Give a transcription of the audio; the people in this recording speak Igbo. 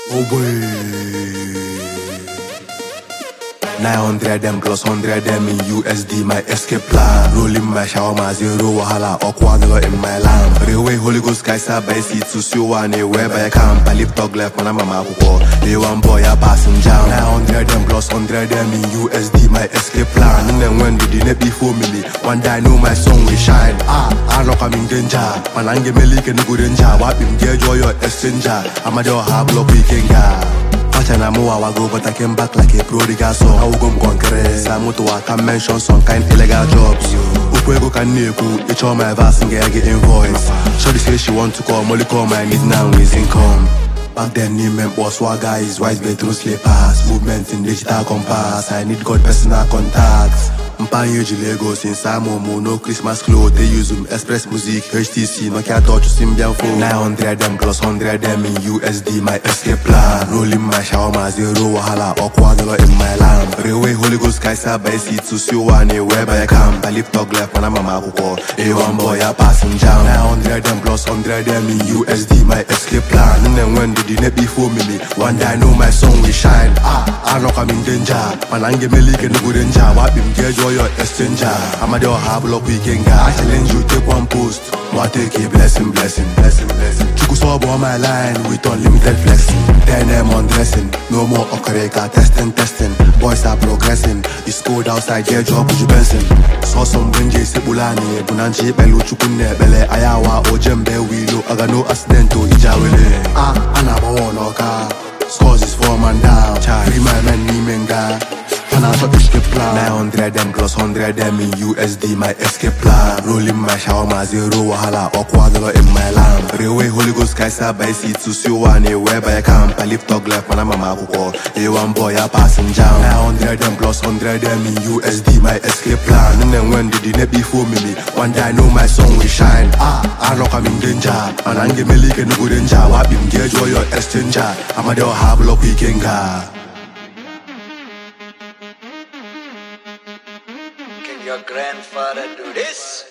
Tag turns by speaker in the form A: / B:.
A: Oh boy. 900 them plus 100 them in USD, my escape plan. Rolling my shower, my zero wahala, awkward in my lamp. Railway Holy Ghost guys by seat to see one wherever I camp. I live talk left when I'm a mappo. They one boy a passing jam. 900 them plus 100 them in USD, my escape plan. And then when did the net before me? One day I know my song will shine. I know I'm in danger. Man, I'm getting leak and good danger. What him get joy your exchanger. I'm a door hard block weekend guy. And I'm I go, but I came back like a prodigal son. I will go congress. I'm to I can mention some kind illegal jobs. Upwego can neku, it's all my verse and get invoice. Shorty say she want to call, Molly call my need now is income. Back then, name was swagger is wise bedroom slippers. Movement in digital compass. I need God personal contacts. Mpanye Lego since I'm no Christmas clothes. They use Express Music, HTC, Nokia touch Symbian phone. 900 them plus 100 them in USD, my escape plan. Rolling my shower, my zero wahala, awkward in my lamp. Railway Holy Ghost guys by seat to see one wherever I camp. I live talk left when I'm a mappo. A1 boy a passing jam. 900 them plus 100 them in USD, my escape plan. And then when did the net before me? One day I know my song will shine. I know I'm in danger. Man, I'm getting leak and good danger. What him get joy your exchanger. I'm a door hard block weekend guy. I challenge you take one post. What take a blessing. Chuku sub on my line with unlimited flexing. 10M on dressing. No more okareka testing. Boys are progressing. It's cold outside, get job with you Benson. Saw some benje sebulani. Bunanchi belu chukune bele ayawa ojembe wilo. Aga no accident to ijawele. Anaba car. Scores is 4 man down. Free my man ni menga. 900 them plus 100 them in USD, my escape plan. Rolling my shower, my zero wahala, awkward in my lamp. Railway Holy Ghost guys by seat to see one wherever I camp. I live talk left when I'm a mappo. A1 boy a passing jam. 900 them plus 100 them in USD, my escape plan. And then when did the net before me? One day I know my song will shine. I know I'm in danger. Man, I'm getting leak and good danger. What him get joy your exchanger. I'm a door hard block weekend guy.
B: Your grandfather do this?